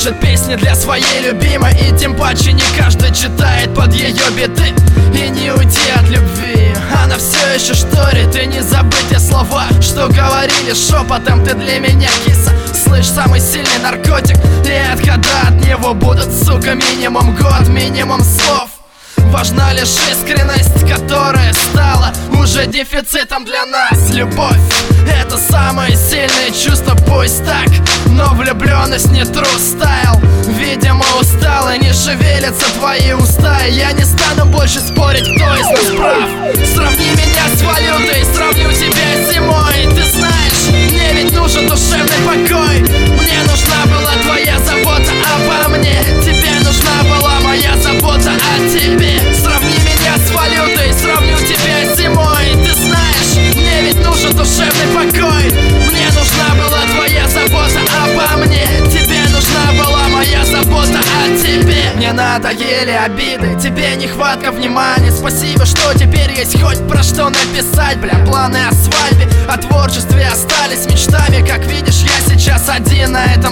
пишет песни для своей любимой, и тем паче не каждый читает под ее биты. И не уйти от любви, она все еще шторит. И не забыть те слова, что говорили шепотом: ты для меня киса, слышь, самый сильный наркотик. И отхода от него будут, сука, минимум год, минимум слов. Важна лишь искренность, которая стала уже дефицитом для нас. Любовь — это самое сильное чувство, пусть так, но влюбленность не true style. Видимо, устал и не шевелятся твои уста. И я не стану больше спорить, кто из нас прав. Сравни меня с валютой, сравню тебя с зимой. Ты знаешь, мне ведь нужен душевный покой. Мне нужна была твоя забота обо мне, тебе нужна была моя забота о тебе. Сравни меня с валютой, сравню тебя с зимой. Ты знаешь, мне ведь нужен душевный покой. Мне нужна была твоя забота обо мне, тебе нужна была моя забота о тебе. Мне надоели обиды, тебе нехватка внимания. Спасибо, что теперь есть хоть про что написать. Бля, планы о свадьбе, о творчестве остались мечтами. Как видишь, я сейчас один на этом